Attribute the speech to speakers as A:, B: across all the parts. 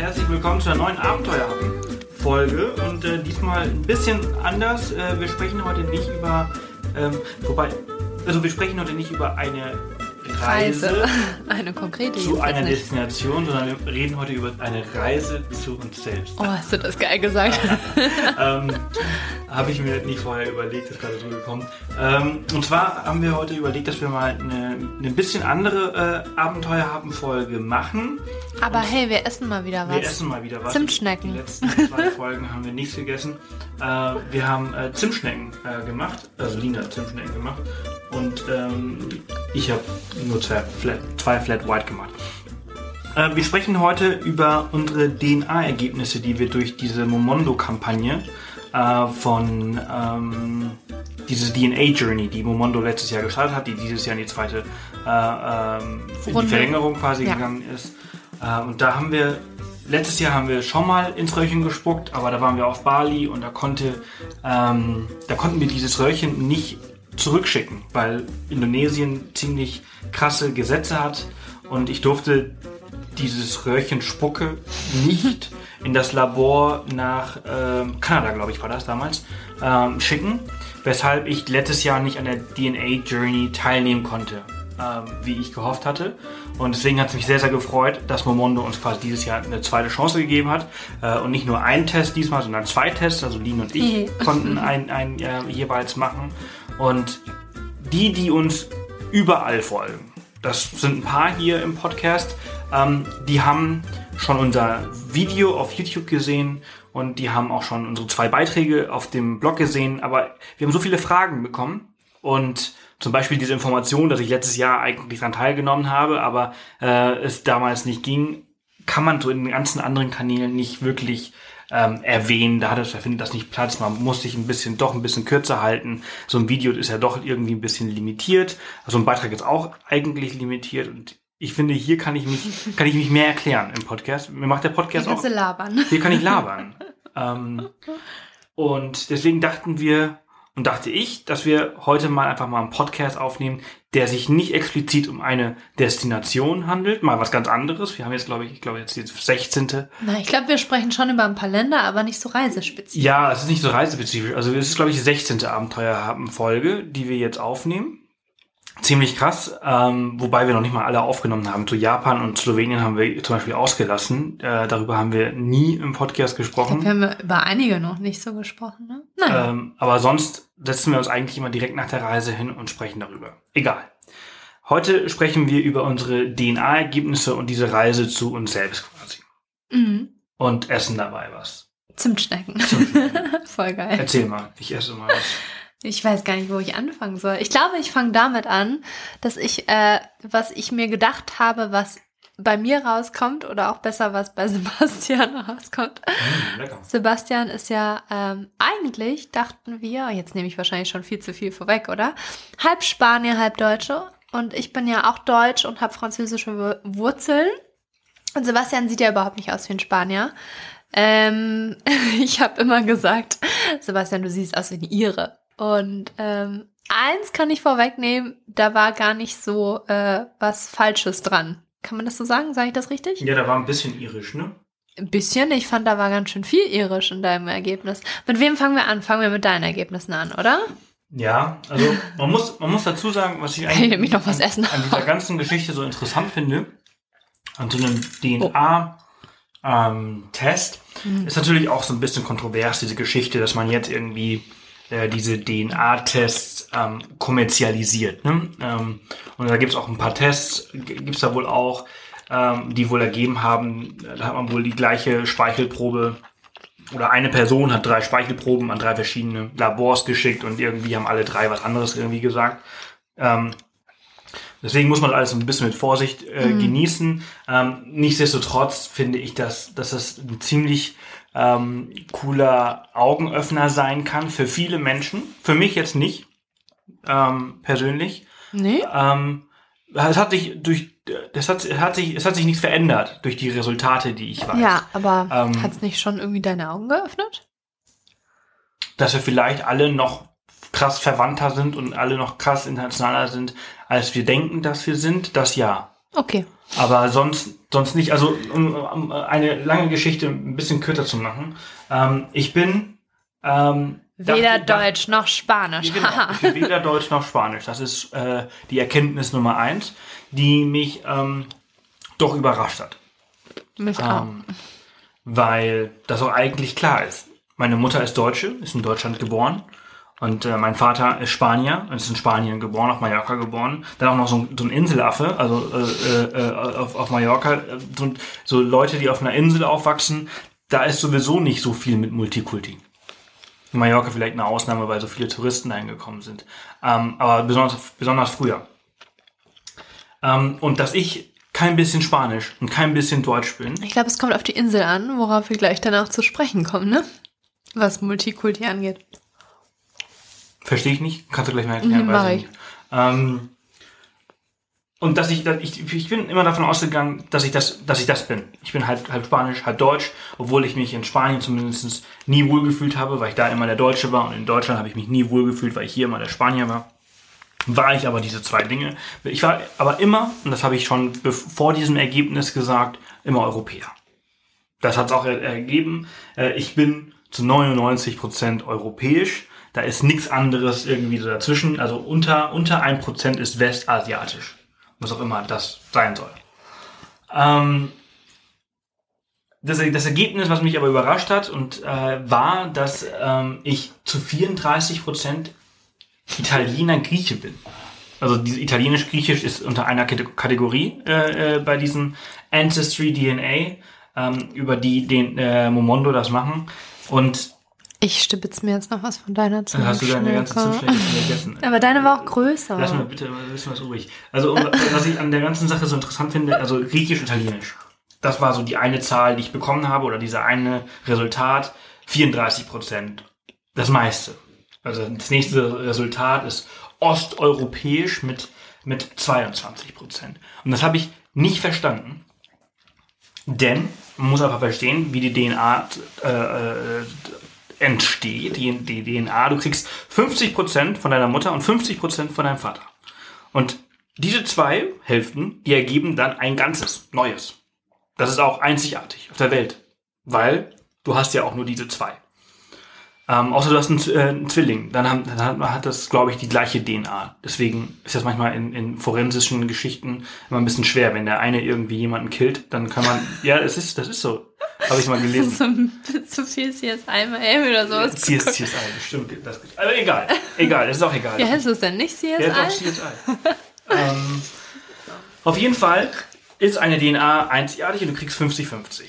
A: herzlich willkommen zu einer neuen Abenteuerhappen-Folge und diesmal ein bisschen anders. Wir sprechen heute nicht über, wir sprechen heute nicht über eine Reise
B: eine konkrete
A: zu einer Destination, sondern wir reden heute über eine Reise zu uns selbst.
B: Oh, hast du das geil gesagt?
A: Habe ich mir nicht vorher überlegt, ist gerade so gekommen. Und zwar haben wir heute überlegt, dass wir mal eine bisschen andere Abenteuerhappen-Folge machen.
B: Aber hey, wir essen mal wieder was.
A: Wir essen mal wieder was.
B: Zimtschnecken.
A: Die letzten 2 Folgen haben wir nichts gegessen. Wir haben Zimtschnecken gemacht, also Lina hat Zimtschnecken gemacht. Und ich habe nur 2 Flat White gemacht. Wir sprechen heute über unsere DNA-Ergebnisse, die wir durch diese Momondo-Kampagne von dieses DNA-Journey, die Momondo letztes Jahr gestartet hat, die dieses Jahr in die zweite in die Verlängerung quasi gegangen ist. Und da haben wir, letztes Jahr haben wir schon mal ins Röhrchen gespuckt, aber da waren wir auf Bali und da konnten wir dieses Röhrchen nicht zurückschicken, weil Indonesien ziemlich krasse Gesetze hat und ich durfte dieses Röhrchen Spucke nicht in das Labor nach Kanada, glaube ich, war das damals, schicken, weshalb ich letztes Jahr nicht an der DNA Journey teilnehmen konnte, wie ich gehofft hatte. Und deswegen hat es mich sehr, sehr gefreut, dass Momondo uns quasi dieses Jahr eine zweite Chance gegeben hat. Und nicht nur einen Test diesmal, sondern 2 Tests. Also Lin und ich konnten einen jeweils machen. Und die uns überall folgen, das sind ein paar hier im Podcast, die haben schon unser Video auf YouTube gesehen und die haben auch schon unsere 2 Beiträge auf dem Blog gesehen. Aber wir haben so viele Fragen bekommen und zum Beispiel diese Information, dass ich letztes Jahr eigentlich daran teilgenommen habe, aber es damals nicht ging, kann man so in den ganzen anderen Kanälen nicht wirklich erwähnen. Da findet das nicht Platz. Man muss sich ein bisschen kürzer halten. So ein Video ist ja doch irgendwie ein bisschen limitiert. Also ein Beitrag ist auch eigentlich limitiert und ich finde, hier kann ich mich mehr erklären im Podcast. Mir macht der Podcast
B: hier kannst
A: auch.
B: Du labern.
A: Hier kann ich labern. Und deswegen dachte ich, dass wir heute mal einfach mal einen Podcast aufnehmen, der sich nicht explizit um eine Destination handelt, mal was ganz anderes. Wir haben jetzt, glaube ich jetzt die 16.
B: Na, ich glaube, wir sprechen schon über ein paar Länder, aber nicht so reisespezifisch.
A: Ja, es ist nicht so reisespezifisch. Also es ist, glaube ich, die 16. Abenteuerhappen-Folge, die wir jetzt aufnehmen. Ziemlich krass, wobei wir noch nicht mal alle aufgenommen haben. Zu Japan und Slowenien haben wir zum Beispiel ausgelassen. Darüber haben wir nie im Podcast gesprochen.
B: Ich glaub, wir haben über einige noch nicht so gesprochen, ne? Nein.
A: Aber sonst setzen wir uns eigentlich immer direkt nach der Reise hin und sprechen darüber. Egal. Heute sprechen wir über unsere DNA-Ergebnisse und diese Reise zu uns selbst quasi.
B: Mhm.
A: Und essen dabei was.
B: Zimtschnecken. Voll geil.
A: Erzähl mal, ich esse mal was.
B: Ich weiß gar nicht, wo ich anfangen soll. Ich glaube, ich fange damit an, dass ich, was ich mir gedacht habe, was bei mir rauskommt oder auch besser, was bei Sebastian rauskommt.
A: Lecker.
B: Sebastian ist ja, eigentlich dachten wir, jetzt nehme ich wahrscheinlich schon viel zu viel vorweg, oder? Halb Spanier, halb Deutsche. Und ich bin ja auch Deutsch und habe französische Wurzeln. Und Sebastian sieht ja überhaupt nicht aus wie ein Spanier. Ich habe immer gesagt, Sebastian, du siehst aus wie eine Ire. Und eins kann ich vorwegnehmen, da war gar nicht so was Falsches dran. Kann man das so sagen? Sage ich das richtig?
A: Ja, da war ein bisschen irisch, ne?
B: Ein bisschen? Ich fand, da war ganz schön viel irisch in deinem Ergebnis. Mit wem fangen wir an? Fangen wir mit deinen Ergebnissen an, oder?
A: Ja, also man muss dazu sagen, was ich
B: Kann ich nämlich noch was essen?
A: An dieser ganzen Geschichte so interessant finde, an so einem DNA-Test, ist natürlich auch so ein bisschen kontrovers, diese Geschichte, dass man jetzt irgendwie diese DNA-Tests kommerzialisiert. Ne? Und da gibt es auch ein paar Tests, gibt es da wohl auch, die wohl ergeben haben, da hat man wohl die gleiche Speichelprobe oder eine Person hat 3 Speichelproben an 3 verschiedene Labors geschickt und irgendwie haben alle 3 was anderes irgendwie gesagt. Deswegen muss man alles ein bisschen mit Vorsicht genießen. Nichtsdestotrotz finde ich, dass das ein ziemlich cooler Augenöffner sein kann für viele Menschen. Für mich jetzt nicht, persönlich.
B: Nee.
A: Es hat sich nichts verändert durch die Resultate, die ich weiß.
B: Ja, aber hat es nicht schon irgendwie deine Augen geöffnet?
A: Dass wir vielleicht alle noch krass verwandter sind und alle noch krass internationaler sind, als wir denken, dass wir sind, das ja.
B: Okay.
A: Aber sonst nicht. Also um eine lange Geschichte ein bisschen kürzer zu machen. Ich bin
B: Weder Deutsch noch Spanisch.
A: Genau, ich bin weder Deutsch noch Spanisch. Das ist die Erkenntnis Nummer 1, die mich doch überrascht hat.
B: Mich auch.
A: Weil das auch eigentlich klar ist. Meine Mutter ist Deutsche, ist in Deutschland geboren. Und mein Vater ist Spanier, ist in Spanien geboren, auf Mallorca geboren. Dann auch noch so ein Inselaffe, also auf Mallorca. So Leute, die auf einer Insel aufwachsen, da ist sowieso nicht so viel mit Multikulti. In Mallorca vielleicht eine Ausnahme, weil so viele Touristen dahin gekommen sind. Aber besonders früher. Und dass ich kein bisschen Spanisch und kein bisschen Deutsch bin.
B: Ich glaube, es kommt auf die Insel an, worauf wir gleich danach zu sprechen kommen, ne? Was Multikulti angeht.
A: Verstehe ich nicht. Kannst du gleich mal erklären. Weiß ich nicht. Und ich bin immer davon ausgegangen, dass ich das bin. Ich bin halb Spanisch, halb Deutsch, obwohl ich mich in Spanien zumindest nie wohlgefühlt habe, weil ich da immer der Deutsche war, und in Deutschland habe ich mich nie wohlgefühlt, weil ich hier immer der Spanier war. War ich aber diese zwei Dinge. Ich war aber immer, und das habe ich schon vor diesem Ergebnis gesagt, immer Europäer. Das hat es auch ergeben. Ich bin zu 99% europäisch. Da ist nichts anderes irgendwie so dazwischen. Also unter 1% ist westasiatisch. Was auch immer das sein soll. Das Ergebnis, was mich aber überrascht hat, war, dass ich zu 34% Italiener Grieche bin. Also Italienisch-Griechisch ist unter einer Kategorie bei diesem Ancestry DNA, über die den Momondo das machen. Und
B: ich stibitze mir jetzt noch was von deiner Zunge.
A: Hast du deine ganze Zimtschnecke gegessen?
B: Aber deine war auch größer.
A: Lass mal bitte ein bisschen was übrig. Also, was ich an der ganzen Sache so interessant finde, also Griechisch-Italienisch. Das war so die eine Zahl, die ich bekommen habe, oder dieser eine Resultat. 34%. Das meiste. Also, das nächste Resultat ist osteuropäisch mit 22%. Und das habe ich nicht verstanden. Denn, man muss einfach verstehen, wie die DNA entsteht, die DNA. Du kriegst 50% von deiner Mutter und 50% von deinem Vater. Und diese zwei Hälften, die ergeben dann ein ganzes, Neues. Das ist auch einzigartig auf der Welt. Weil du hast ja auch nur diese zwei. Außer du hast einen Zwilling. Dann hat das, glaube ich, die gleiche DNA. Deswegen ist das manchmal in forensischen Geschichten immer ein bisschen schwer. Wenn der eine irgendwie jemanden killt, dann kann man... Ja, das ist so. Habe ich mal gelesen.
B: Zu viel CSI Miami oder sowas.
A: CSI, bestimmt. Aber egal, es ist auch egal.
B: Wie heißt es denn nicht CSI?
A: Ja, doch, CSI. Auf jeden Fall ist eine DNA einzigartig und du kriegst 50-50.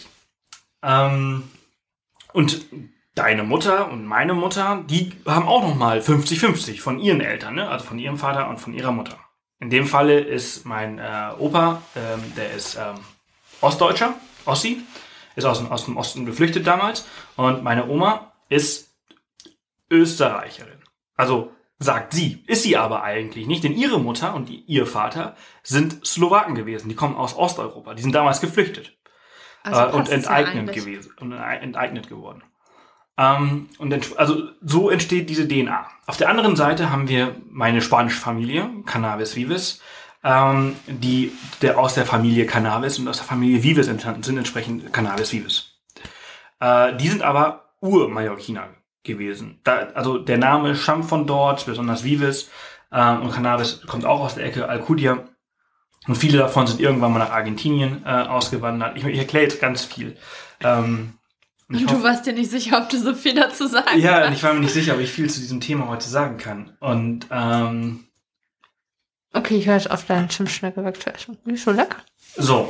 A: Und deine Mutter und meine Mutter, die haben auch nochmal 50-50 von ihren Eltern, ne? Also von ihrem Vater und von ihrer Mutter. In dem Falle ist mein Opa, der ist Ostdeutscher, Ossi, ist aus dem Osten geflüchtet damals. Und meine Oma ist Österreicherin. Also sagt sie, ist sie aber eigentlich nicht, denn ihre Mutter und ihr Vater sind Slowaken gewesen. Die kommen aus Osteuropa. Die sind damals geflüchtet und enteignet geworden. Also so entsteht diese DNA. Auf der anderen Seite haben wir meine spanische Familie, Cannabis Vives, die aus der Familie Cannabis und aus der Familie Vives entstanden sind, entsprechend Cannabis Vives. Die sind aber Ur-Mallorquiner gewesen. Also der Name stammt von dort, besonders Vives, und Cannabis kommt auch aus der Ecke Alcudia. Und viele davon sind irgendwann mal nach Argentinien ausgewandert. Ich erkläre jetzt ganz viel.
B: Du warst dir nicht sicher, ob du so viel dazu sagen kannst.
A: Ja, ich war mir nicht sicher, ob ich viel zu diesem Thema heute sagen kann. Und
B: okay, ich höre jetzt auf deinen Zimtschnecke wegzuessen. Die ist schon lecker.
A: So,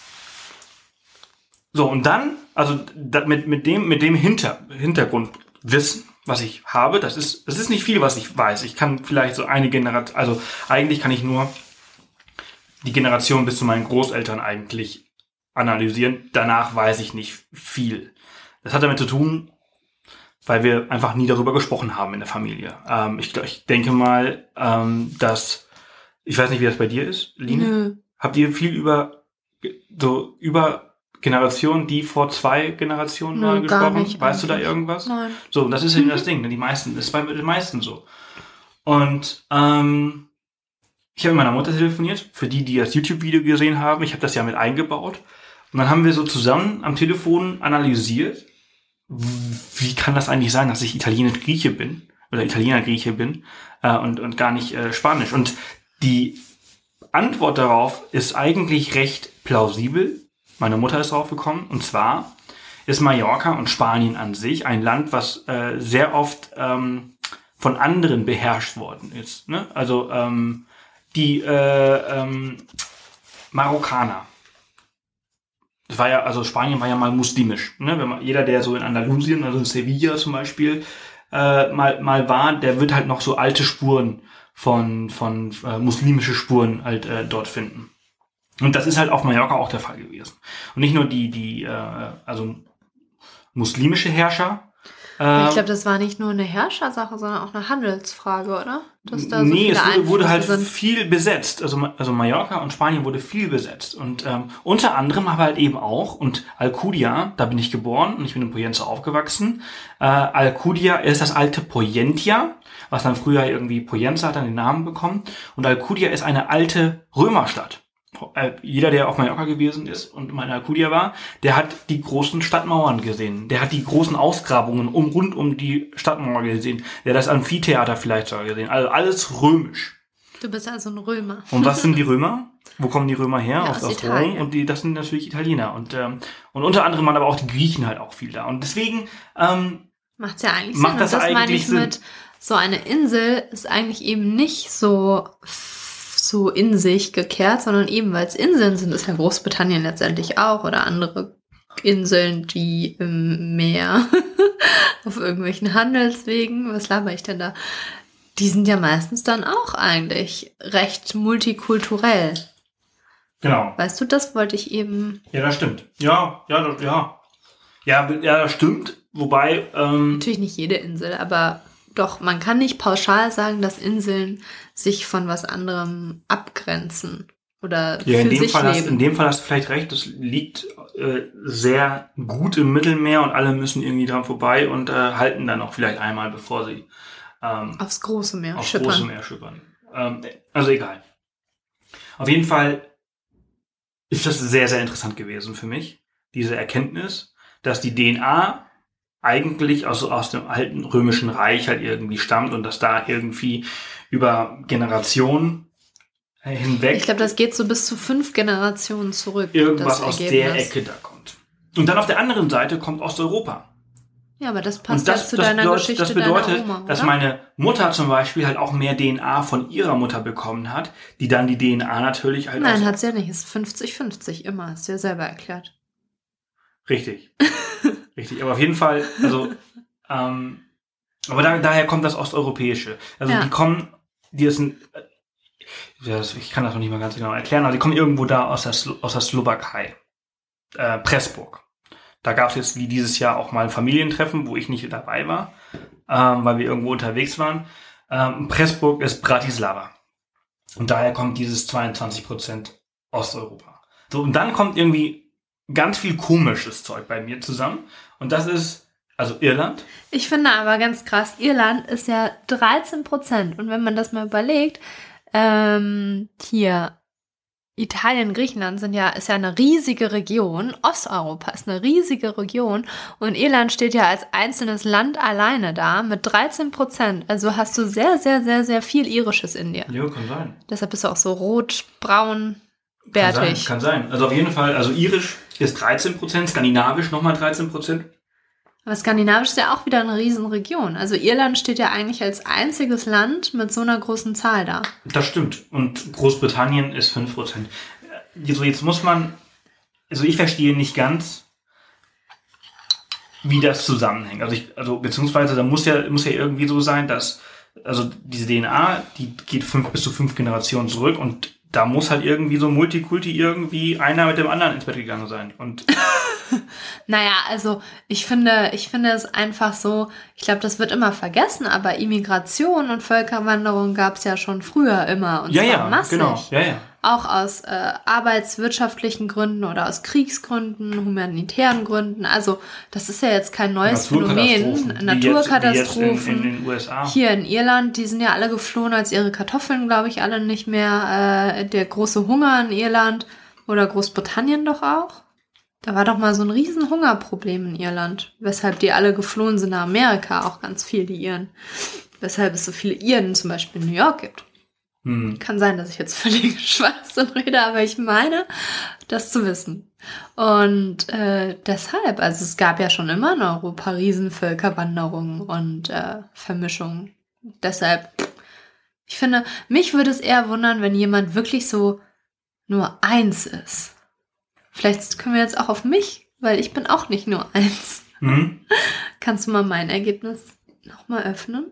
A: und dann, also mit dem Hintergrundwissen, was ich habe, das ist nicht viel, was ich weiß. Ich kann vielleicht so eine Generation, also eigentlich kann ich nur die Generation bis zu meinen Großeltern eigentlich analysieren. Danach weiß ich nicht viel. Das hat damit zu tun, weil wir einfach nie darüber gesprochen haben in der Familie. Ich denke mal, dass, ich weiß nicht, wie das bei dir ist, Line.
B: Nö.
A: Habt ihr viel über Generationen, die vor 2 Generationen mal gesprochen?
B: Nicht,
A: weißt du da irgendwas?
B: Nein.
A: So, das ist eben das Ding. Das ist bei den meisten so. Und Ich habe mit meiner Mutter telefoniert, für die das YouTube-Video gesehen haben. Ich habe das ja mit eingebaut. Und dann haben wir so zusammen am Telefon analysiert, wie kann das eigentlich sein, dass ich Italienisch-Grieche bin oder Italiener-Grieche bin und gar nicht Spanisch. Und die Antwort darauf ist eigentlich recht plausibel. Meine Mutter ist drauf gekommen. Und zwar ist Mallorca und Spanien an sich ein Land, was sehr oft von anderen beherrscht worden ist. Ne? Also die Marokkaner. Das war ja, also Spanien war ja mal muslimisch. Ne? Wenn man, jeder, der so in Andalusien, also in Sevilla zum Beispiel, mal war, der wird halt noch so alte Spuren von muslimische Spuren halt dort finden. Und das ist halt auf Mallorca auch der Fall gewesen. Und nicht nur die also muslimische Herrscher.
B: Ich glaube, das war nicht nur eine Herrschersache, sondern auch eine Handelsfrage, oder? Dass da so
A: nee,
B: viele
A: es wurde halt
B: sind.
A: viel besetzt. Also Mallorca und Spanien wurde viel besetzt. Und unter anderem aber halt eben auch, und Alcudia, da bin ich geboren und ich bin in Poyenza aufgewachsen. Alcudia ist das alte Poyentia, was dann früher irgendwie Poyenza hat dann den Namen bekommen. Und Alcudia ist eine alte Römerstadt. Jeder, der auf Mallorca gewesen ist und mal in Alcudia war, der hat die großen Stadtmauern gesehen. Der hat die großen Ausgrabungen rund um die Stadtmauer gesehen. Der hat das Amphitheater vielleicht sogar gesehen. Also alles römisch.
B: Du bist also ein Römer.
A: Und was sind die Römer? Wo kommen die Römer her?
B: Ja,
A: aus
B: Italien.
A: Rom. Und das sind natürlich Italiener. Und unter anderem waren aber auch die Griechen halt auch viel da. Und deswegen
B: Macht's ja eigentlich
A: macht
B: Sinn.
A: das
B: Und das meine
A: eigentlich
B: ich
A: Sinn.
B: mit, so eine Insel ist eigentlich eben nicht so in sich gekehrt, sondern eben, weil es Inseln sind, ist ja Großbritannien letztendlich auch oder andere Inseln, die im Meer auf irgendwelchen Handelswegen, was laber ich denn da? Die sind ja meistens dann auch eigentlich recht multikulturell.
A: Genau.
B: Weißt du, das wollte ich eben...
A: Ja, das stimmt. Ja, das stimmt. Wobei,
B: Natürlich nicht jede Insel, aber doch, man kann nicht pauschal sagen, dass Inseln sich von was anderem abgrenzen oder
A: ja,
B: für sich leben.
A: in dem Fall hast du vielleicht recht, das liegt sehr gut im Mittelmeer und alle müssen irgendwie dran vorbei und halten dann auch vielleicht einmal, bevor sie
B: Aufs große Meer
A: aufs
B: schippern.
A: große Meer schippern. Also egal. Auf jeden Fall ist das sehr, sehr interessant gewesen für mich, diese Erkenntnis, dass die DNA eigentlich aus dem alten römischen Reich halt irgendwie stammt und dass da irgendwie über Generationen hinweg
B: Ich glaube, das geht so bis zu 5 Generationen zurück.
A: irgendwas
B: das
A: aus der
B: Ergebnis.
A: Ecke da kommt. Und dann auf der anderen Seite kommt Osteuropa.
B: Ja, aber das
A: Und
B: passt ja zu deiner Geschichte
A: das bedeutet,
B: deiner Oma, oder?
A: dass meine Mutter zum Beispiel halt auch mehr DNA von ihrer Mutter bekommen hat, die dann die DNA natürlich halt
B: Nein,
A: aus...
B: hat sie ja nicht. Ist 50-50 immer. Hast du ja selber erklärt.
A: Richtig. Richtig. Aber auf jeden Fall, also, aber daher kommt das Osteuropäische. Also
B: Ja.
A: die sind, ich kann das noch nicht mal ganz genau erklären, aber die kommen irgendwo da aus der Slowakei. Pressburg. Da gab es jetzt wie dieses Jahr auch mal ein Familientreffen, wo ich nicht dabei war, weil wir irgendwo unterwegs waren. Pressburg ist Bratislava. Und daher kommt dieses 22% Osteuropa. So, und dann kommt irgendwie ganz viel komisches Zeug bei mir zusammen. Und das ist, also Irland.
B: Ich finde aber ganz krass, Irland ist ja 13%. Und wenn man das mal überlegt, hier Italien, Griechenland ist ja eine riesige Region. Osteuropa ist eine riesige Region. Und Irland steht ja als einzelnes Land alleine da mit 13%. Also hast du sehr, sehr, sehr, sehr viel Irisches in dir.
A: Ja, kann sein.
B: Deshalb bist du auch so rot, braun, bärtig.
A: Kann sein. Also auf jeden Fall, also Irisch ist 13%, Skandinavisch nochmal 13%.
B: Aber Skandinavisch ist ja auch wieder eine Riesenregion. Also Irland steht ja eigentlich als einziges Land mit so einer großen Zahl da.
A: Das stimmt. Und Großbritannien ist 5%. Also jetzt muss man, also ich verstehe nicht ganz, wie das zusammenhängt. Beziehungsweise da muss ja irgendwie so sein, dass, also diese DNA, die geht bis zu 5 Generationen zurück und da muss halt irgendwie so Multikulti irgendwie einer mit dem anderen ins Bett gegangen sein. Und
B: Naja, also ich finde es einfach so, ich glaube, das wird immer vergessen, aber Immigration und Völkerwanderung gab es ja schon früher immer und zwar massig.
A: genau. Ja.
B: auch aus arbeitswirtschaftlichen Gründen oder aus Kriegsgründen, humanitären Gründen. Also das ist ja jetzt kein neues Phänomen. Naturkatastrophen.
A: Wie in den USA.
B: Hier in Irland, die sind ja alle geflohen, als ihre Kartoffeln, glaube ich, alle nicht mehr. Der große Hunger in Irland oder Großbritannien doch auch. Da war doch mal so ein riesen Hungerproblem in Irland, weshalb die alle geflohen sind nach Amerika, auch ganz viel, die Iren. Weshalb es so viele Iren zum Beispiel in New York gibt. Kann sein, dass ich jetzt völlig Schwachsinn rede, aber ich meine, das zu wissen. Und deshalb, also es gab ja schon immer in Europa Riesenvölkerwanderungen und Vermischungen. Deshalb, ich finde, mich würde es eher wundern, wenn jemand wirklich so nur eins ist. Vielleicht können wir jetzt auch auf mich, weil ich bin auch nicht nur eins. Kannst du mal mein Ergebnis nochmal öffnen?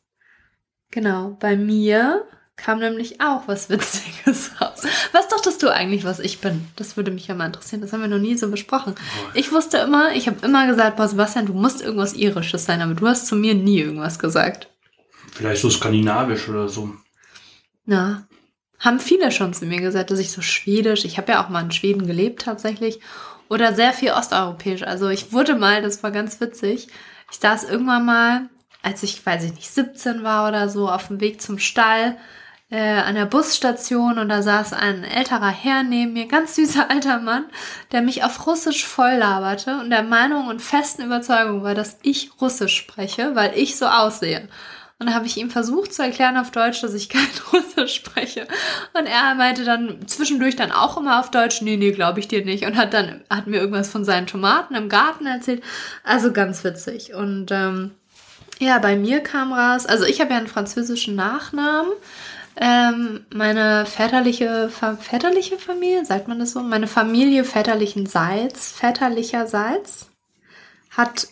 B: Genau, bei mir kam nämlich auch was Witziges raus. Was dachtest du eigentlich, was ich bin? Das würde mich ja mal interessieren. Das haben wir noch nie so besprochen. Ich wusste immer, ich habe immer gesagt, boah, Sebastian, du musst irgendwas Irisches sein, aber du hast zu mir nie irgendwas gesagt.
A: Vielleicht so skandinavisch oder so.
B: Na, haben viele schon zu mir gesagt, dass ich so schwedisch, ich habe ja auch mal in Schweden gelebt tatsächlich, oder sehr viel osteuropäisch. Also ich wurde mal, das war ganz witzig, ich saß irgendwann mal, als ich, weiß ich nicht, 17 war oder so, auf dem Weg zum Stall an der Busstation und da saß ein älterer Herr neben mir, ganz süßer alter Mann, der mich auf Russisch voll laberte und der Meinung und festen Überzeugung war, dass ich Russisch spreche, weil ich so aussehe. Und da habe ich ihm versucht zu erklären auf Deutsch, dass ich kein Russisch spreche. Und er meinte dann zwischendurch dann auch immer auf Deutsch, nee, glaube ich dir nicht. Und hat mir irgendwas von seinen Tomaten im Garten erzählt. Also ganz witzig. Und ja, bei mir kam raus, also ich habe ja einen französischen Nachnamen. Meine väterliche Familie, sagt man das so? Meine Familie väterlicherseits hat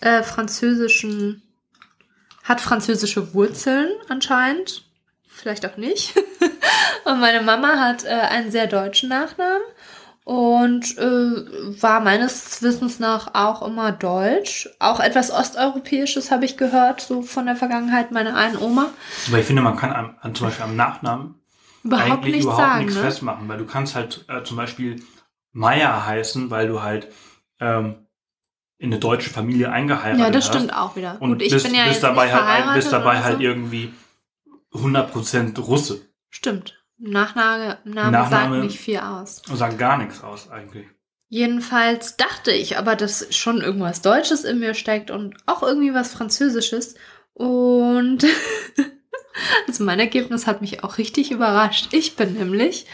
B: französische Wurzeln anscheinend, vielleicht auch nicht. Und meine Mama hat einen sehr deutschen Nachnamen und war meines Wissens nach auch immer deutsch. Auch etwas Osteuropäisches habe ich gehört, so von der Vergangenheit meiner einen Oma.
A: Aber ich finde, man kann zum Beispiel am Nachnamen
B: überhaupt nichts sagen,
A: festmachen, weil du kannst halt zum Beispiel Meier heißen, weil du halt in eine deutsche Familie eingeheiratet hast.
B: Ja, das stimmt auch wieder.
A: Und
B: gut, ich bin ja
A: bist
B: jetzt
A: dabei
B: nicht verheiratet
A: bist dabei
B: oder
A: halt
B: so.
A: irgendwie 100% Russe.
B: Stimmt. Nachname sagt nicht viel aus.
A: Und sagt gar nichts aus eigentlich.
B: Jedenfalls dachte ich aber, dass schon irgendwas Deutsches in mir steckt und auch irgendwie was Französisches. Und also mein Ergebnis hat mich auch richtig überrascht. Ich bin nämlich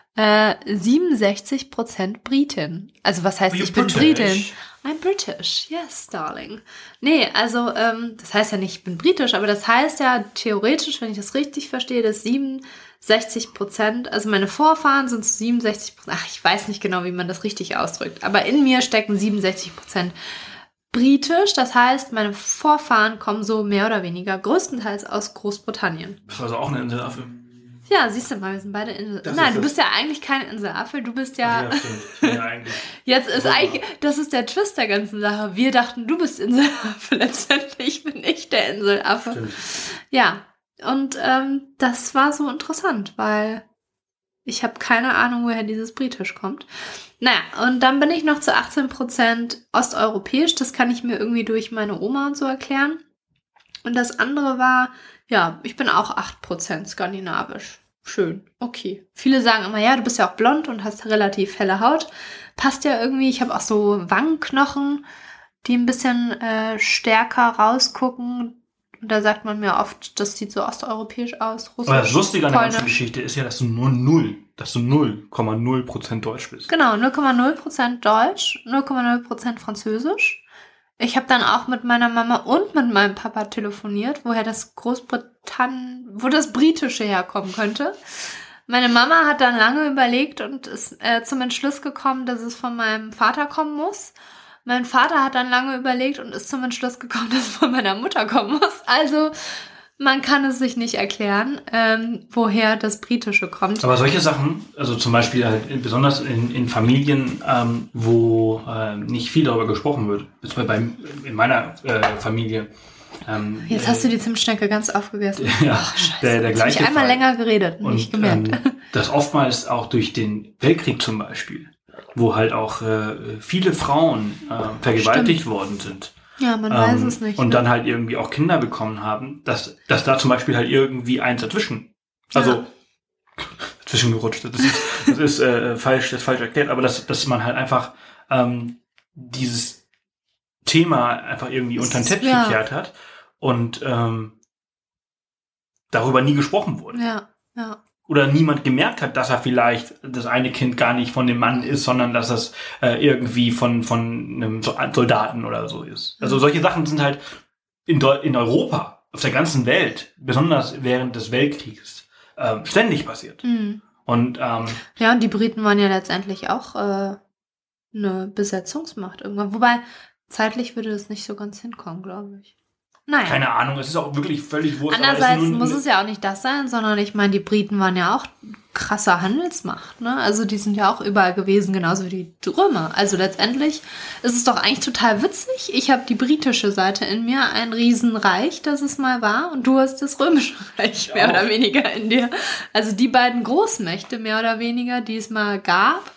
B: 67% Britin. Also was heißt, ich bin Britin? I'm British, yes, darling. Nee, also das heißt ja nicht, ich bin britisch, aber das heißt ja theoretisch, wenn ich das richtig verstehe, dass 67%, also meine Vorfahren sind zu 67%, ach, ich weiß nicht genau, wie man das richtig ausdrückt, aber in mir stecken 67% britisch, das heißt, meine Vorfahren kommen so mehr oder weniger größtenteils aus Großbritannien.
A: Das war also auch eine Inselaffe.
B: Ja, siehst du mal, wir sind beide Insel. Nein, du bist ja eigentlich kein Inselaffe, du bist ja...
A: Ja, stimmt. Ich bin ja eigentlich...
B: Jetzt ist eigentlich, das ist der Twist der ganzen Sache. Wir dachten, du bist Inselaffe, letztendlich bin ich der Inselaffe.
A: Stimmt.
B: Ja, und das war so interessant, weil ich habe keine Ahnung, woher dieses Britisch kommt. Naja, und dann bin ich noch zu 18% osteuropäisch, das kann ich mir irgendwie durch meine Oma und so erklären. Und das andere war, ja, ich bin auch 8% skandinavisch. Schön, okay. Viele sagen immer, ja, du bist ja auch blond und hast relativ helle Haut. Passt ja irgendwie. Ich habe auch so Wangenknochen, die ein bisschen stärker rausgucken. Und da sagt man mir oft, das sieht so osteuropäisch aus. Russisch,
A: aber das Lustige an der ganzen
B: Polnisch.
A: Geschichte ist ja, dass du 0,0% Deutsch bist.
B: Genau, 0,0% Deutsch, 0,0% Französisch. Ich habe dann auch mit meiner Mama und mit meinem Papa telefoniert, wo das Britische herkommen könnte. Meine Mama hat dann lange überlegt und ist zum Entschluss gekommen, dass es von meinem Vater kommen muss. Mein Vater hat dann lange überlegt und ist zum Entschluss gekommen, dass es von meiner Mutter kommen muss. Also man kann es sich nicht erklären, woher das Britische kommt.
A: Aber solche Sachen, also zum Beispiel halt besonders in Familien, wo nicht viel darüber gesprochen wird, in meiner Familie.
B: Jetzt hast du die Zimtschnecke ganz aufgegessen.
A: Ja,
B: Ach, scheiße.
A: der
B: Jetzt habe ich
A: gleiche
B: einmal
A: Fall.
B: länger geredet,
A: Und
B: nicht gemerkt.
A: dass oftmals auch durch den Weltkrieg zum Beispiel, wo halt auch viele Frauen vergewaltigt worden sind.
B: Ja, man weiß es nicht.
A: Und dann halt irgendwie auch Kinder bekommen haben, dass da zum Beispiel halt irgendwie eins dazwischen, also dazwischen gerutscht, das ist falsch erklärt, aber dass man halt einfach dieses Thema einfach irgendwie unter den Teppich gekehrt hat und darüber nie gesprochen wurde.
B: Ja.
A: Oder niemand gemerkt hat, dass er vielleicht das eine Kind gar nicht von dem Mann ist, sondern dass es irgendwie von einem Soldaten oder so ist. Also solche Sachen sind halt in Europa, auf der ganzen Welt, besonders während des Weltkrieges, ständig passiert.
B: Mhm.
A: Und
B: und die Briten waren ja letztendlich auch eine Besetzungsmacht irgendwann. Wobei, zeitlich würde das nicht so ganz hinkommen, glaube ich. Naja.
A: Keine Ahnung, es ist auch wirklich völlig wurscht.
B: Andererseits muss es ja auch nicht das sein, sondern ich meine, die Briten waren ja auch krasse Handelsmacht, ne? Also die sind ja auch überall gewesen, genauso wie die Römer. Also letztendlich ist es doch eigentlich total witzig. Ich habe die britische Seite in mir, ein Riesenreich, das es mal war, und du hast das römische Reich mehr oder weniger in dir. Also die beiden Großmächte mehr oder weniger, die es mal gab,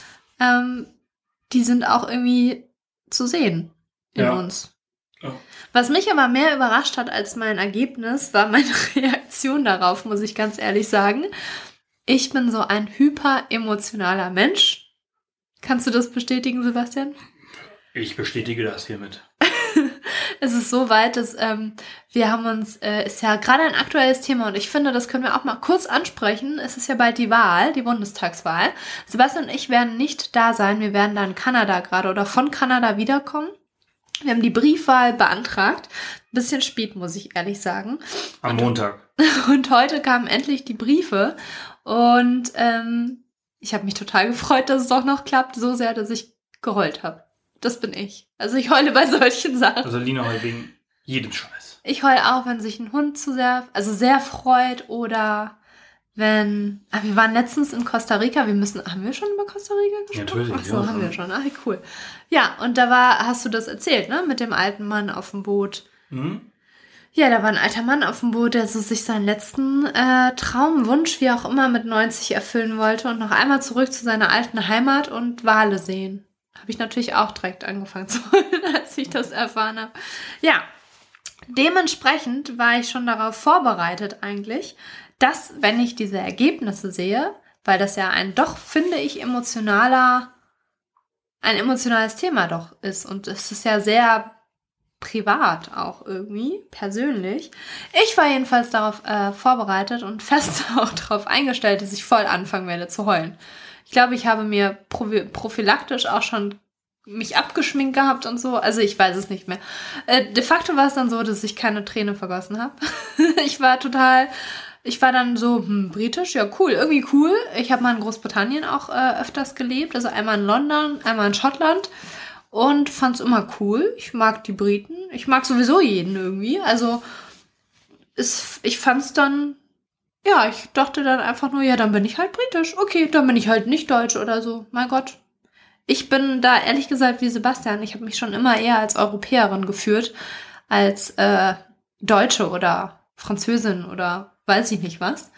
B: die sind auch irgendwie zu sehen in uns. Ja. Was mich aber mehr überrascht hat als mein Ergebnis, war meine Reaktion darauf, muss ich ganz ehrlich sagen. Ich bin so ein hyper-emotionaler Mensch. Kannst du das bestätigen, Sebastian?
A: Ich bestätige das hiermit.
B: Es ist so weit, dass wir haben uns, ist ja gerade ein aktuelles Thema und ich finde, das können wir auch mal kurz ansprechen. Es ist ja bald die Wahl, die Bundestagswahl. Sebastian und ich werden nicht da sein. Wir werden da in Kanada gerade oder von Kanada wiederkommen. Wir haben die Briefwahl beantragt. Ein bisschen spät, muss ich ehrlich sagen.
A: Am Montag.
B: Und heute kamen endlich die Briefe. Und ich habe mich total gefreut, dass es doch noch klappt. So sehr, dass ich geheult habe. Das bin ich. Also ich heule bei solchen Sachen.
A: Also Lina heult wegen jedem Scheiß.
B: Ich heule auch, wenn sich ein Hund sehr freut oder wenn... wir waren letztens in Costa Rica. Haben wir schon über Costa Rica gesprochen?
A: Ja, natürlich.
B: Ach so, haben wir schon. Ach, cool. Ja, und da hast du das erzählt, ne? Mit dem alten Mann auf dem Boot.
A: Mhm.
B: Ja, da war ein alter Mann auf dem Boot, der so sich seinen letzten Traumwunsch, wie auch immer, mit 90 erfüllen wollte und noch einmal zurück zu seiner alten Heimat und Wale sehen. Habe ich natürlich auch direkt angefangen zu heulen, als ich das erfahren habe. Ja, dementsprechend war ich schon darauf vorbereitet eigentlich, dass, wenn ich diese Ergebnisse sehe, weil das ja ein doch, finde ich, ein emotionales Thema doch ist und es ist ja sehr privat auch irgendwie, persönlich. Ich war jedenfalls darauf vorbereitet und fest auch darauf eingestellt, dass ich voll anfangen werde zu heulen. Ich glaube, ich habe mir prophylaktisch auch schon mich abgeschminkt gehabt und so. Also ich weiß es nicht mehr. De facto war es dann so, dass ich keine Träne vergossen habe. Ich war dann so, britisch, ja cool, irgendwie cool. Ich habe mal in Großbritannien auch öfters gelebt. Also einmal in London, einmal in Schottland. Und fand es immer cool. Ich mag die Briten. Ich mag sowieso jeden irgendwie. Also ich fand es dann... Ja, ich dachte dann einfach nur, ja, dann bin ich halt britisch. Okay, dann bin ich halt nicht deutsch oder so. Mein Gott. Ich bin da ehrlich gesagt wie Sebastian. Ich habe mich schon immer eher als Europäerin geführt, als Deutsche oder Französin oder weiß ich nicht was.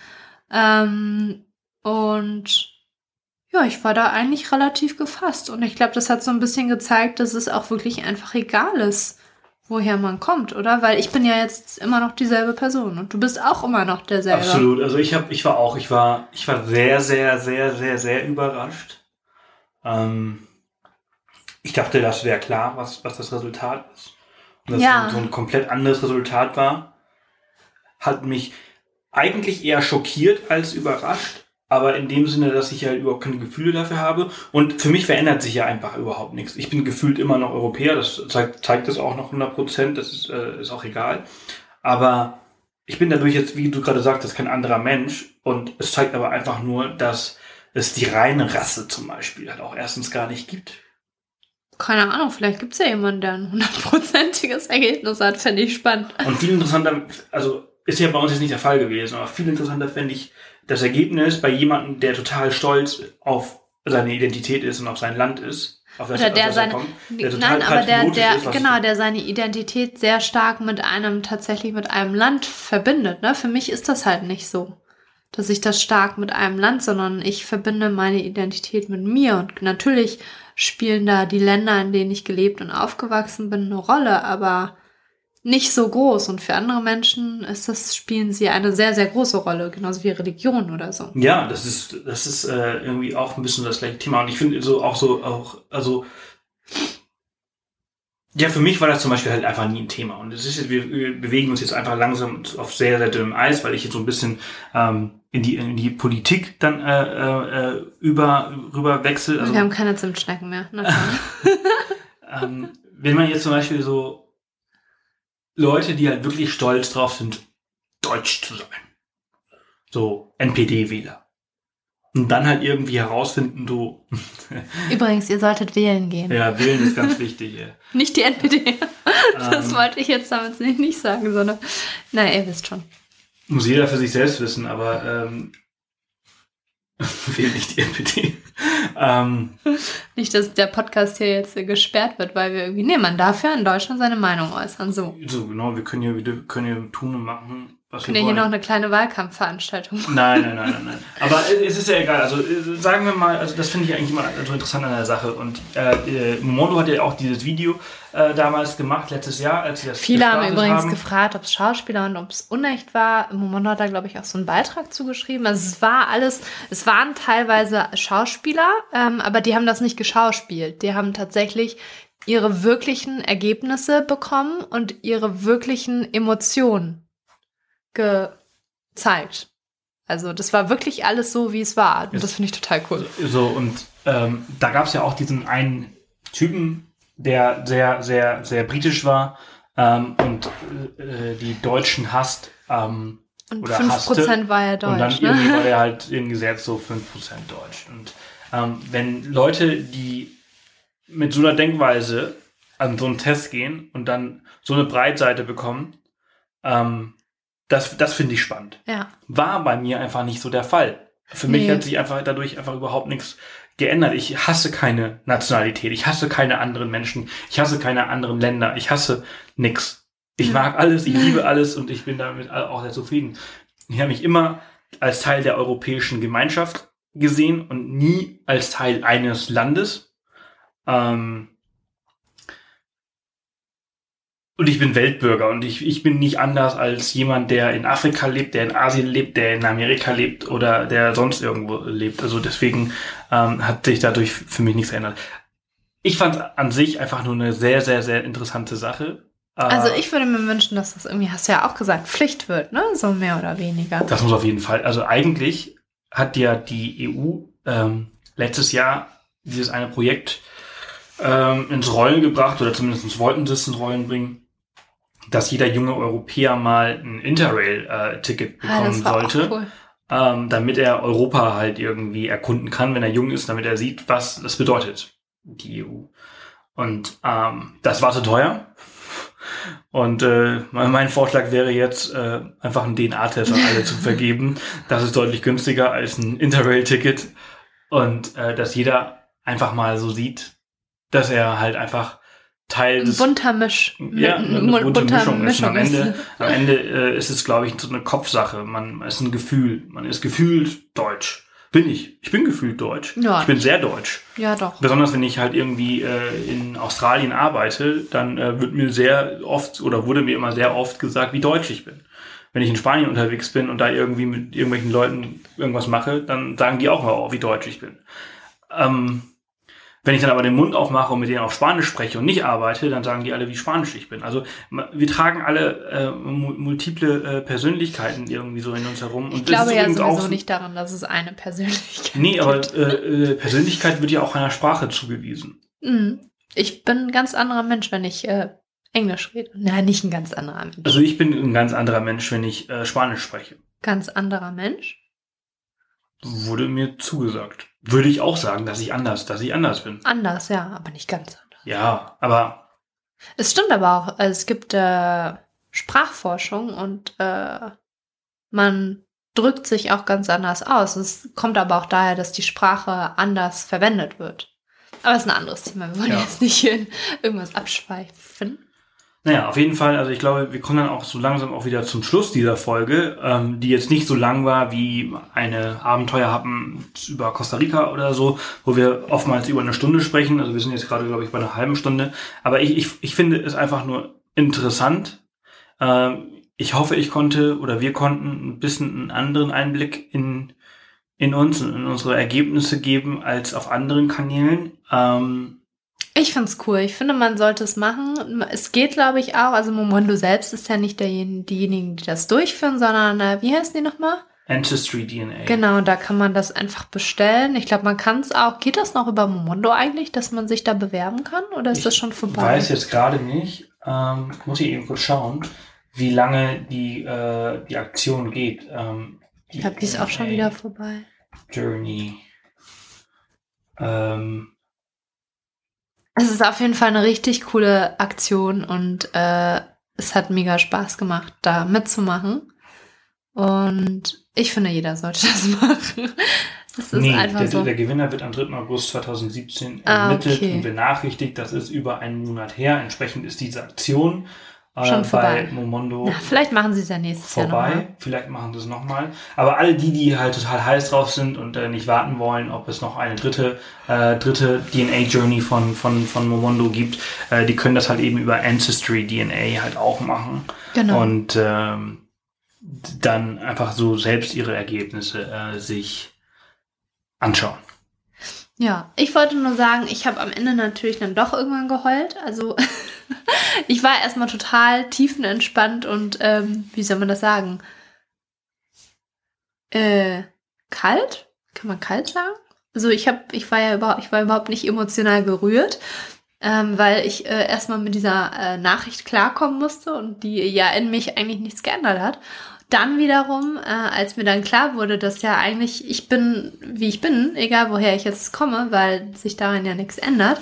B: Und ja, ich war da eigentlich relativ gefasst. Und ich glaube, das hat so ein bisschen gezeigt, dass es auch wirklich einfach egal ist, woher man kommt, oder? Weil ich bin ja jetzt immer noch dieselbe Person und du bist auch immer noch derselbe.
A: Absolut. Also ich war sehr, sehr, sehr, sehr, sehr überrascht. Ich dachte, das wäre klar, was das Resultat ist. Und dass es so ein komplett anderes Resultat war, hat mich eigentlich eher schockiert als überrascht. Aber in dem Sinne, dass ich ja überhaupt keine Gefühle dafür habe. Und für mich verändert sich ja einfach überhaupt nichts. Ich bin gefühlt immer noch Europäer. Das zeigt das auch noch 100%. Das ist auch egal. Aber ich bin dadurch jetzt, wie du gerade sagtest, kein anderer Mensch. Und es zeigt aber einfach nur, dass es die reine Rasse zum Beispiel halt auch erstens gar nicht gibt.
B: Keine Ahnung, vielleicht gibt es ja jemanden, der ein 100%iges Ergebnis hat. Fände ich spannend.
A: Und viel interessanter, also ist ja bei uns jetzt nicht der Fall gewesen, aber viel interessanter fände ich das Ergebnis bei jemandem, der total stolz auf seine Identität ist und auf sein Land ist. Auf das,
B: oder der seine,
A: kommt, der total
B: der seine Identität sehr stark mit einem Land verbindet. Ne? Für mich ist das halt nicht so. dass ich das stark mit einem Land, sondern ich verbinde meine Identität mit mir. Und natürlich spielen da die Länder, in denen ich gelebt und aufgewachsen bin, eine Rolle, aber nicht so groß. Und für andere Menschen spielen sie eine sehr, sehr große Rolle, genauso wie Religion oder so.
A: Ja, das ist irgendwie auch ein bisschen das gleiche Thema. Und ich finde also ja, für mich war das zum Beispiel halt einfach nie ein Thema. Und es ist jetzt, wir bewegen uns jetzt einfach langsam auf sehr, sehr dünnem Eis, weil ich jetzt so ein bisschen in die Politik dann rüber wechsle. Also,
B: wir haben keine Zimtschnecken mehr.
A: wenn man jetzt zum Beispiel so Leute, die halt wirklich stolz drauf sind, deutsch zu sein. So NPD-Wähler. Und dann halt irgendwie herausfinden, du...
B: Übrigens, ihr solltet wählen gehen.
A: Ja, wählen ist ganz wichtig. Ja.
B: Nicht die NPD. Das wollte ich jetzt damit nicht sagen, sondern... Na, ihr wisst schon.
A: Muss jeder für sich selbst wissen, aber wählt nicht die NPD.
B: Nicht, dass der Podcast hier jetzt gesperrt wird, weil wir irgendwie... Nee, man darf ja in Deutschland seine Meinung äußern, so.
A: So, genau, wir können hier tun und machen, was wir
B: können ja
A: wollen.
B: hier noch eine kleine Wahlkampfveranstaltung machen.
A: Nein. Aber es ist ja egal. Also sagen wir mal, also das finde ich eigentlich immer so interessant an der Sache. Und Momondo hat ja auch dieses Video damals gemacht, letztes Jahr, als sie das
B: Viele haben
A: gestartet
B: übrigens
A: haben.
B: gefragt, ob es Schauspieler und ob es unecht war. Momondo hat da, glaube ich, auch so einen Beitrag zugeschrieben. Also es waren teilweise Schauspieler, aber die haben das nicht geschauspielt. Die haben tatsächlich ihre wirklichen Ergebnisse bekommen und ihre wirklichen Emotionen gezeigt. Also das war wirklich alles so, wie es war. Und das finde ich total cool.
A: So, und da gab es ja auch diesen einen Typen, der sehr, sehr, sehr britisch war und die Deutschen hasst.
B: Und
A: oder
B: 5%
A: hasste.
B: war ja deutsch.
A: Und dann
B: ne?
A: irgendwie war der halt im Gesetz so 5% deutsch. Und wenn Leute, die mit so einer Denkweise an so einen Test gehen und dann so eine Breitseite bekommen, das finde ich spannend.
B: Ja.
A: War bei mir einfach nicht so der Fall. Für mich hat sich dadurch überhaupt nichts geändert. Ich hasse keine Nationalität. Ich hasse keine anderen Menschen. Ich hasse keine anderen Länder. Ich hasse nix. Ich mag alles. Ich liebe alles und ich bin damit auch sehr zufrieden. Ich habe mich immer als Teil der europäischen Gemeinschaft gesehen und nie als Teil eines Landes. Und ich bin Weltbürger und ich bin nicht anders als jemand, der in Afrika lebt, der in Asien lebt, der in Amerika lebt oder der sonst irgendwo lebt. Also deswegen hat sich dadurch für mich nichts verändert. Ich fand es an sich einfach nur eine sehr, sehr, sehr interessante Sache.
B: Also ich würde mir wünschen, dass das irgendwie, hast du ja auch gesagt, Pflicht wird, ne? So mehr oder weniger.
A: Das muss auf jeden Fall. Also eigentlich hat ja die EU letztes Jahr dieses eine Projekt ins Rollen gebracht, oder zumindest wollten sie es ins Rollen bringen, dass jeder junge Europäer mal ein Interrail-Ticket bekommen sollte,
B: cool.
A: Damit er Europa halt irgendwie erkunden kann, wenn er jung ist, damit er sieht, was das bedeutet, die EU. Und das war zu teuer. Und mein Vorschlag wäre jetzt, einfach einen DNA-Test an alle zu vergeben. Das ist deutlich günstiger als ein Interrail-Ticket. Und dass jeder einfach mal so sieht, dass er halt einfach Teil des...
B: Eine
A: bunte Mischung ist. Und am Ende ist es, glaube ich, so eine Kopfsache. Man ist ein Gefühl. Man ist gefühlt deutsch. Bin ich. Ich bin gefühlt deutsch.
B: Ja.
A: Ich bin sehr deutsch.
B: Ja, doch.
A: Besonders wenn ich halt irgendwie in Australien arbeite, dann wurde mir immer sehr oft gesagt, wie deutsch ich bin. Wenn ich in Spanien unterwegs bin und da irgendwie mit irgendwelchen Leuten irgendwas mache, dann sagen die auch mal, oh, wie deutsch ich bin. Wenn ich dann aber den Mund aufmache und mit denen auf Spanisch spreche und nicht arbeite, dann sagen die alle, wie spanisch ich bin. Also wir tragen alle multiple Persönlichkeiten irgendwie so in uns herum.
B: Ich glaube ja sowieso nicht daran, dass es eine Persönlichkeit
A: Nee, aber
B: gibt.
A: Persönlichkeit wird ja auch einer Sprache zugewiesen.
B: Ich bin ein ganz anderer Mensch, wenn ich Englisch rede. Nein, nicht ein ganz anderer Mensch.
A: Also ich bin ein ganz anderer Mensch, wenn ich Spanisch spreche.
B: Ganz anderer Mensch?
A: Wurde mir zugesagt. Würde ich auch sagen, dass ich anders bin.
B: Anders, ja, aber nicht ganz anders.
A: Ja, aber...
B: Es stimmt aber auch. Es gibt Sprachforschung und man drückt sich auch ganz anders aus. Es kommt aber auch daher, dass die Sprache anders verwendet wird. Aber das ist ein anderes Thema. Wir wollen jetzt nicht in irgendwas abschweifen.
A: Naja, auf jeden Fall, also ich glaube, wir kommen dann auch so langsam auch wieder zum Schluss dieser Folge, die jetzt nicht so lang war wie eine Abenteuerhappen über Costa Rica oder so, wo wir oftmals über eine Stunde sprechen. Also wir sind jetzt gerade, glaube ich, bei einer halben Stunde. Aber ich finde es einfach nur interessant. Ich hoffe, ich konnte oder wir konnten ein bisschen einen anderen Einblick in uns und in unsere Ergebnisse geben als auf anderen Kanälen.
B: Ich find's cool. Ich finde, man sollte es machen. Es geht, glaube ich, auch. Also Momondo selbst ist ja nicht diejenigen, die das durchführen, sondern, wie heißen die nochmal?
A: Ancestry DNA.
B: Genau, da kann man das einfach bestellen. Ich glaube, man kann es auch. Geht das noch über Momondo eigentlich, dass man sich da bewerben kann? Oder ist das schon vorbei?
A: Ich weiß jetzt gerade nicht. Muss ich eben kurz schauen, wie lange die Aktion geht.
B: Ich glaube, die ist auch schon wieder vorbei.
A: Journey.
B: Es ist auf jeden Fall eine richtig coole Aktion und es hat mega Spaß gemacht, da mitzumachen. Und ich finde, jeder sollte das machen. Das ist einfach so.
A: Der Gewinner wird am 3. August 2017 ermittelt und benachrichtigt. Das ist über einen Monat her. Entsprechend ist diese Aktion
B: schon vorbei.
A: Bei Momondo.
B: Na, vielleicht machen sie es ja nächstes Jahr nochmal.
A: Vielleicht machen sie es nochmal. Aber alle die halt total heiß drauf sind und nicht warten wollen, ob es noch eine dritte DNA-Journey von Momondo gibt, die können das halt eben über Ancestry DNA halt auch machen.
B: Genau.
A: Und dann einfach so selbst ihre Ergebnisse sich anschauen.
B: Ja, ich wollte nur sagen, ich habe am Ende natürlich dann doch irgendwann geheult. Also ich war erstmal total tiefenentspannt und wie soll man das sagen? Kalt? Kann man kalt sagen? Also ich war überhaupt nicht emotional gerührt, weil ich erstmal mit dieser Nachricht klarkommen musste und die ja in mich eigentlich nichts geändert hat. Dann wiederum, als mir dann klar wurde, dass ja eigentlich ich bin, wie ich bin, egal woher ich jetzt komme, weil sich daran ja nichts ändert.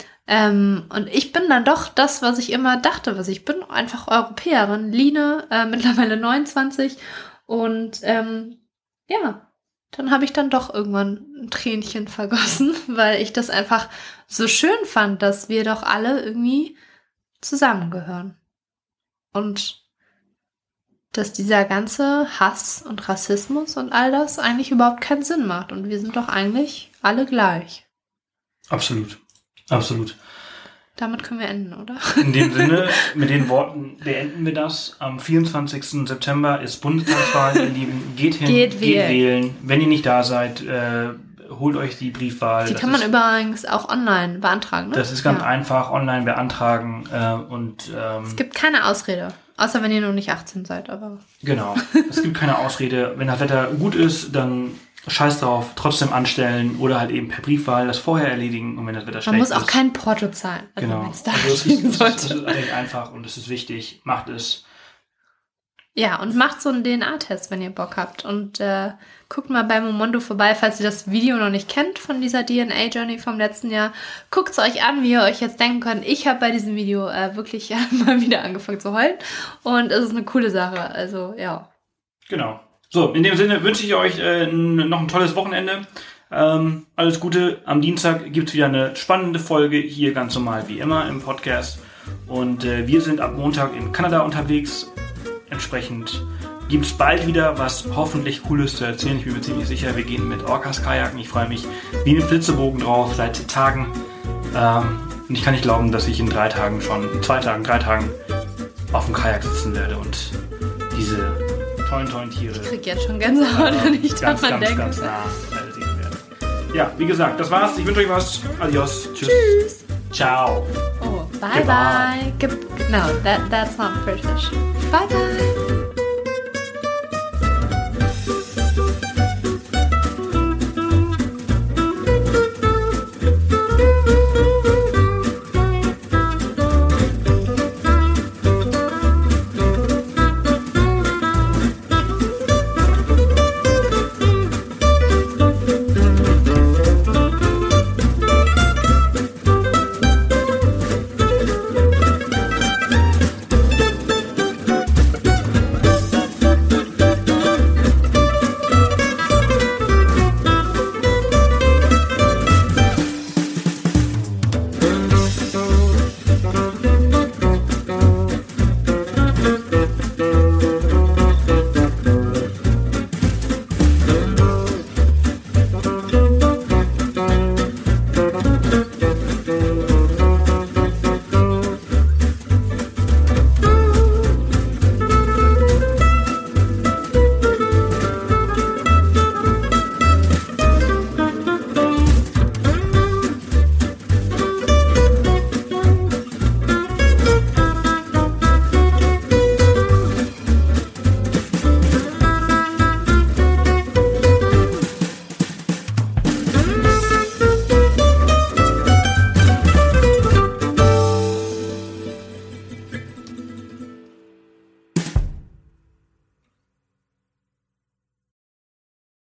B: Und ich bin dann doch das, was ich immer dachte, was ich bin, einfach Europäerin. Line, mittlerweile 29. Und ja, dann habe ich dann doch irgendwann ein Tränchen vergossen, weil ich das einfach so schön fand, dass wir doch alle irgendwie zusammengehören. Und dass dieser ganze Hass und Rassismus und all das eigentlich überhaupt keinen Sinn macht. Und wir sind doch eigentlich alle gleich.
A: Absolut. Absolut.
B: Damit können wir enden, oder?
A: In dem Sinne, mit den Worten beenden wir das. Am 24. September ist Bundestagswahl, ihr Lieben. Geht hin, geht wählen. Wenn ihr nicht da seid, holt euch die Briefwahl.
B: Die kann man übrigens auch online beantragen, ne?
A: Das ist ganz einfach, online beantragen.
B: Es gibt keine Ausrede. Außer wenn ihr noch nicht 18 seid, aber...
A: Genau. Es gibt keine Ausrede. Wenn das Wetter gut ist, dann scheiß drauf, trotzdem anstellen oder halt eben per Briefwahl das vorher erledigen. Und wenn das Wetter schlecht ist...
B: Man muss auch kein Porto zahlen. Also
A: genau.
B: Also
A: es ist eigentlich einfach und es ist wichtig. Macht es.
B: Ja, und macht so einen DNA-Test, wenn ihr Bock habt. Und guckt mal bei Momondo vorbei, falls ihr das Video noch nicht kennt von dieser DNA-Journey vom letzten Jahr. Guckt es euch an, wie ihr euch jetzt denken könnt. Ich habe bei diesem Video wirklich mal wieder angefangen zu heulen. Und es ist eine coole Sache. Also, ja.
A: Genau. So, in dem Sinne wünsche ich euch noch ein tolles Wochenende. Alles Gute. Am Dienstag gibt es wieder eine spannende Folge hier ganz normal wie immer im Podcast. Und wir sind ab Montag in Kanada unterwegs. Entsprechend gibt es bald wieder was hoffentlich Cooles zu erzählen. Ich bin mir ziemlich sicher, wir gehen mit Orcas Kajaken. Ich freue mich wie ein Flitzebogen drauf seit Tagen. Und ich kann nicht glauben, dass ich in 3 Tagen schon, 3 Tagen auf dem Kajak sitzen werde und diese tollen Tiere.
B: Ich krieg jetzt schon Gänsehaut, wenn ich daran denke.
A: Ganz nah sehen werde. Ja, wie gesagt, das war's. Ich wünsche euch was. Adios.
B: Tschüss.
A: Ciao.
B: Oh, bye bye. No, that's not British. Bye bye.